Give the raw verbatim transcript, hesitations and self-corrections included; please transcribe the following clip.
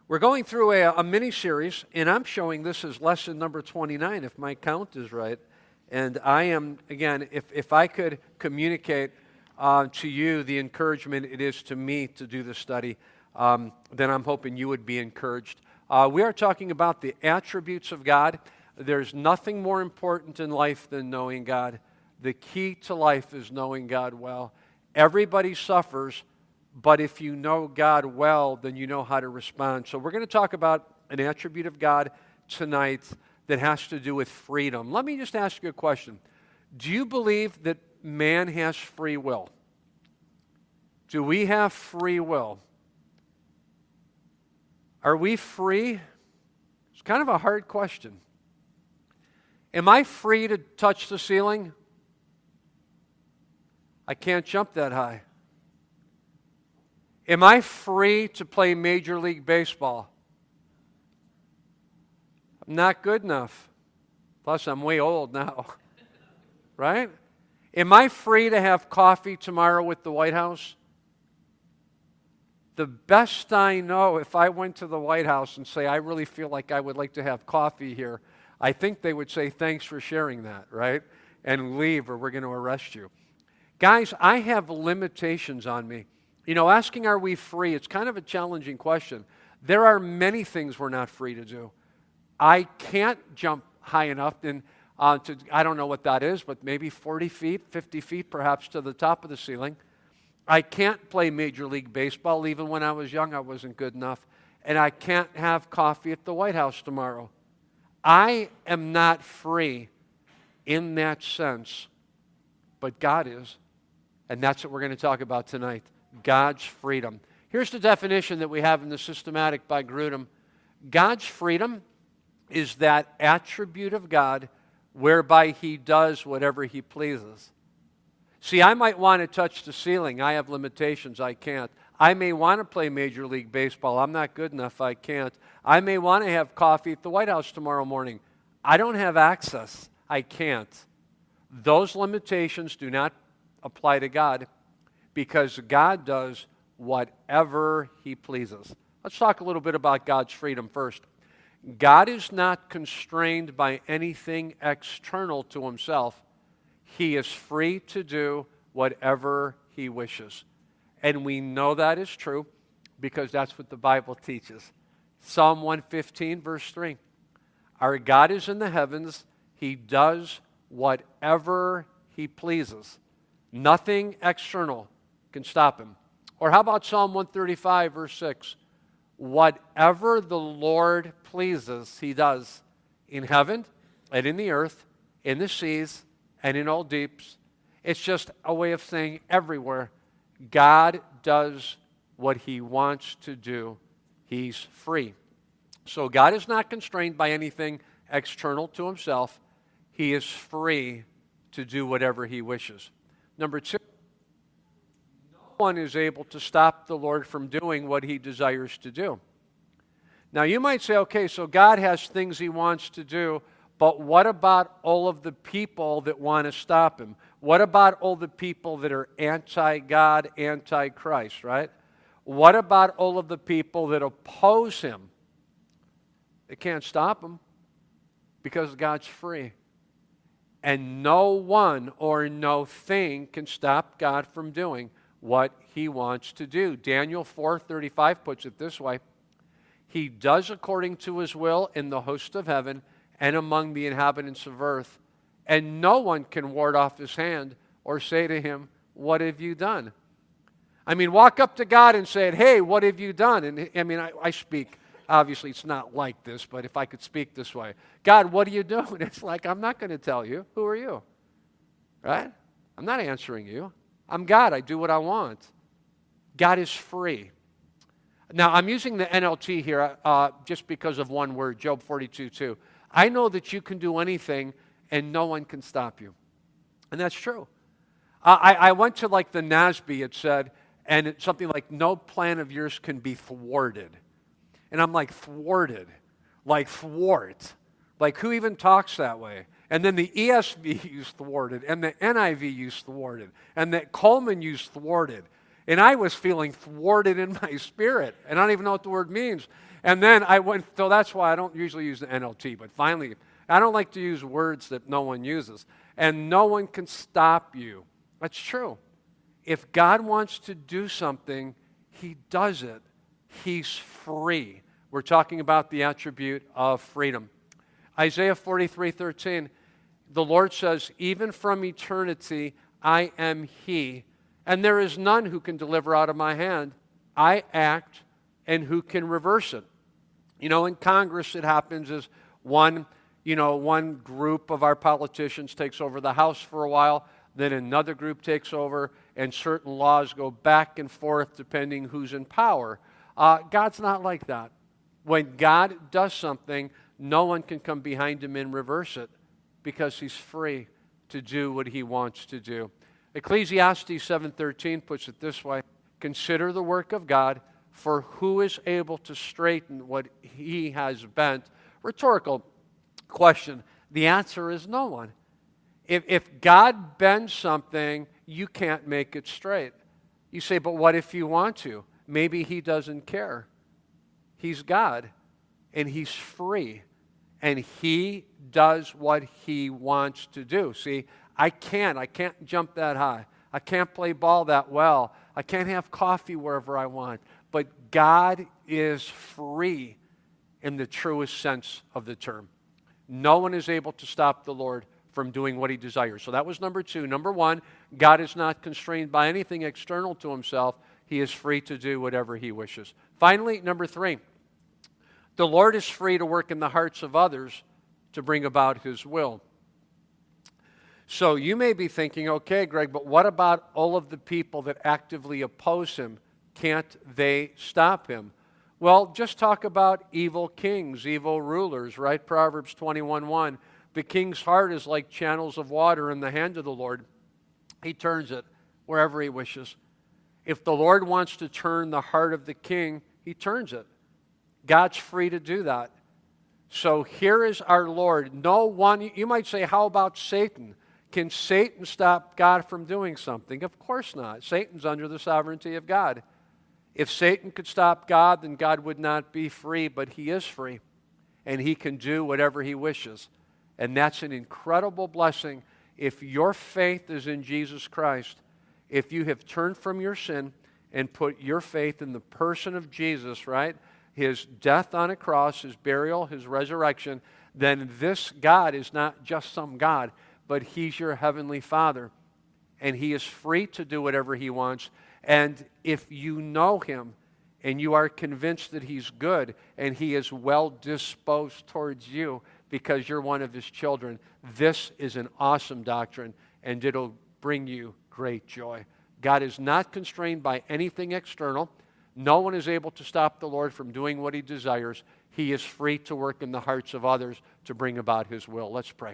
We're going through a, a mini-series, and I'm showing this as lesson number twenty-nine, if my count is right. And I am, again, if, if I could communicate uh, to you the encouragement it is to me to do this study, um, then I'm hoping you would be encouraged. Uh, we are talking about the attributes of God. There's nothing more important in life than knowing God. The key to life is knowing God well. Everybody suffers, but if you know God well, then you know how to respond. So we're going to talk about an attribute of God tonight that has to do with freedom. Let me just ask you a question. Do you believe that man has free will? Do we have free will? Are we free? It's kind of a hard question. Am I free to touch the ceiling? I can't jump that high. Am I free to play Major League Baseball? I'm not good enough. Plus, I'm way old now. Right? Am I free to have coffee tomorrow with the White House? The best I know, if I went to the White House and say, I really feel like I would like to have coffee here, I think they would say, thanks for sharing that, right? And leave, or we're going to arrest you. Guys, I have limitations on me. You know, asking are we free, it's kind of a challenging question. There are many things we're not free to do. I can't jump high enough, and uh, to, I don't know what that is, but maybe forty feet, fifty feet perhaps to the top of the ceiling. I can't play Major League Baseball. Even when I was young, I wasn't good enough. And I can't have coffee at the White House tomorrow. I am not free in that sense, but God is. And that's what we're going to talk about tonight. God's freedom. Here's the definition that we have in the Systematic by Grudem. God's freedom is that attribute of God whereby He does whatever He pleases. See, I might want to touch the ceiling. I have limitations. I can't. I may want to play Major League Baseball. I'm not good enough. I can't. I may want to have coffee at the White House tomorrow morning. I don't have access. I can't. Those limitations do not apply to God, because God does whatever He pleases. Let's talk a little bit about God's freedom first. God is not constrained by anything external to Himself. He is free to do whatever He wishes. And we know that is true because that's what the Bible teaches. Psalm one fifteen, verse three. Our God is in the heavens. He does whatever He pleases. Nothing external can stop Him. Or how about Psalm one thirty-five, verse six? Whatever the Lord pleases, He does in heaven and in the earth, in the seas and in all deeps. It's just a way of saying everywhere, God does what He wants to do. He's free. So God is not constrained by anything external to Himself. He is free to do whatever He wishes. Number two, no one is able to stop the Lord from doing what He desires to do. Now you might say, okay, so God has things He wants to do, but what about all of the people that want to stop Him? What about all the people that are anti-God, anti-Christ, right? What about all of the people that oppose Him? They can't stop Him because God's free. And no one or no thing can stop God from doing what He wants to do. Daniel four thirty-five puts it this way. He does according to His will in the host of heaven and among the inhabitants of earth. And no one can ward off His hand or say to Him, what have you done? I mean, walk up to God and say, hey, what have you done? And I mean, I, I speak. Obviously, it's not like this, but if I could speak this way. God, what are you doing? It's like, I'm not going to tell you. Who are you? Right? I'm not answering you. I'm God. I do what I want. God is free. Now, I'm using the N L T here uh, just because of one word, Job forty-two two. I know that you can do anything and no one can stop you. And that's true. Uh, I, I went to like the N A S B, it said, and it's something like, no plan of yours can be thwarted. And I'm like, thwarted? Like thwart? Like who even talks that way? And then the E S V used thwarted, and the N I V used thwarted, and the Coleman used thwarted. And I was feeling thwarted in my spirit. And I don't even know what the word means. And then I went, so that's why I don't usually use the N L T. But finally, I don't like to use words that no one uses. And no one can stop you. That's true. If God wants to do something, he does it. He's free. We're talking about the attribute of freedom. Isaiah forty-three thirteen, the Lord says, even from eternity, I am he, and there is none who can deliver out of my hand. I act, and who can reverse it? You know, in Congress, it happens as one, you know, one group of our politicians takes over the House for a while, then another group takes over, and certain laws go back and forth depending who's in power. Uh, God's not like that. When God does something, no one can come behind him and reverse it because he's free to do what he wants to do. Ecclesiastes seven thirteen puts it this way, consider the work of God, for who is able to straighten what he has bent? Rhetorical question. The answer is no one. If, if God bends something, you can't make it straight. You say, but what if you want to? Maybe he doesn't care. He's God, and he's free, and he does what he wants to do. See, I can't. I can't jump that high. I can't play ball that well. I can't have coffee wherever I want. But God is free in the truest sense of the term. No one is able to stop the Lord from doing what he desires. So that was number two. Number one, God is not constrained by anything external to himself. He is free to do whatever he wishes. Finally, number three, the Lord is free to work in the hearts of others to bring about his will. So you may be thinking, okay, Greg, but what about all of the people that actively oppose him? Can't they stop him? Well, just talk about evil kings, evil rulers, right? Proverbs twenty-one one. The king's heart is like channels of water in the hand of the Lord. He turns it wherever he wishes. If the Lord wants to turn the heart of the king, he turns it. God's free to do that. So here is our Lord. No one, you might say, how about Satan? Can Satan stop God from doing something? Of course not. Satan's under the sovereignty of God. If Satan could stop God, then God would not be free, but he is free. And he can do whatever he wishes. And that's an incredible blessing. If your faith is in Jesus Christ, if you have turned from your sin and put your faith in the person of Jesus, right? His death on a cross, his burial, his resurrection, then this God is not just some God, but he's your heavenly Father. And he is free to do whatever he wants. And if you know him and you are convinced that he's good and he is well disposed towards you because you're one of his children, this is an awesome doctrine and it'll bring you great joy. God is not constrained by anything external. No one is able to stop the Lord from doing what he desires. He is free to work in the hearts of others to bring about his will. Let's pray.